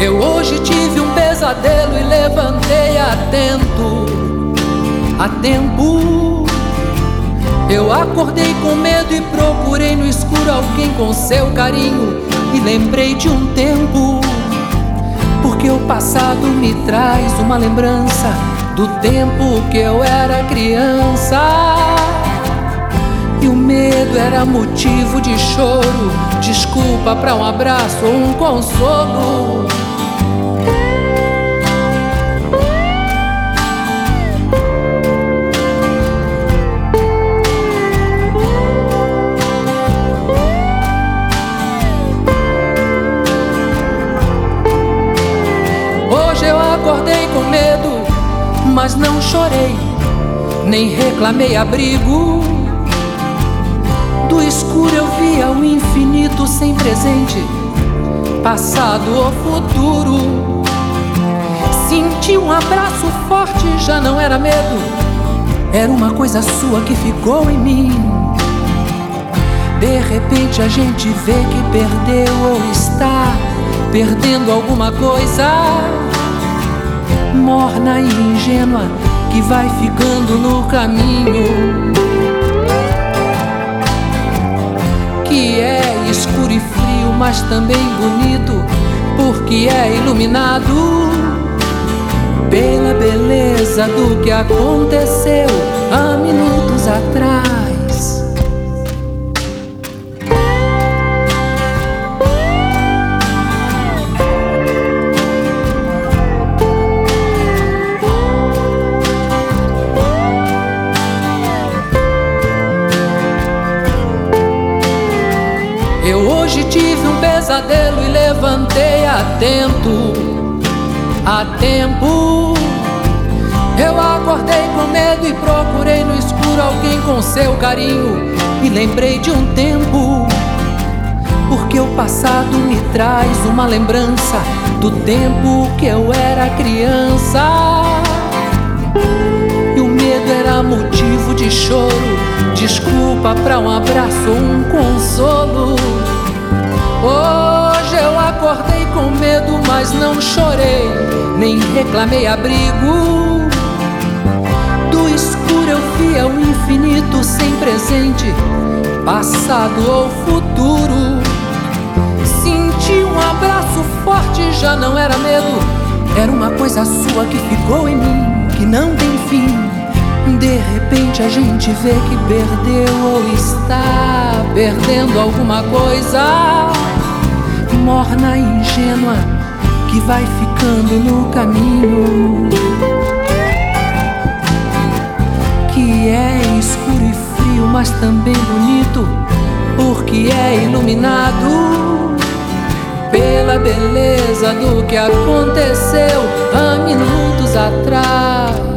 Eu hoje tive um pesadelo e levantei atento, a tempo. Eu acordei com medo e procurei no escuro alguém com seu carinho, e lembrei de um tempo, porque o passado me traz uma lembrança do tempo que eu era criança. E o medo era motivo de choro, desculpa pra um abraço ou um consolo. Hoje eu acordei com medo, mas não chorei, nem reclamei abrigo. Do escuro eu via o infinito sem presente, passado ou futuro. Senti um abraço forte, já não era medo, era uma coisa sua que ficou em mim. De repente a gente vê que perdeu ou está perdendo alguma coisa, morna e ingênua, que vai ficando no caminho. Que é escuro e frio, mas também bonito, porque é iluminado pela beleza do que aconteceu há minutos atrás. Eu hoje tive um pesadelo e levantei atento, a tempo. Eu acordei com medo e procurei no escuro alguém com seu carinho, e lembrei de um tempo, porque o passado me traz uma lembrança do tempo que eu era criança. E o medo era motivo de choro, desculpa pra um abraço ou um consolo. Hoje eu acordei com medo, mas não chorei, nem reclamei abrigo. Do escuro eu via o infinito sem presente, passado ou futuro. Senti um abraço forte, já não era medo, era uma coisa sua que ficou em mim, que não tem fim. De repente a gente vê que perdeu ou está perdendo alguma coisa, morna e ingênua, que vai ficando no caminho. Que é escuro e frio, mas também bonito, porque é iluminado pela beleza do que aconteceu há minutos atrás.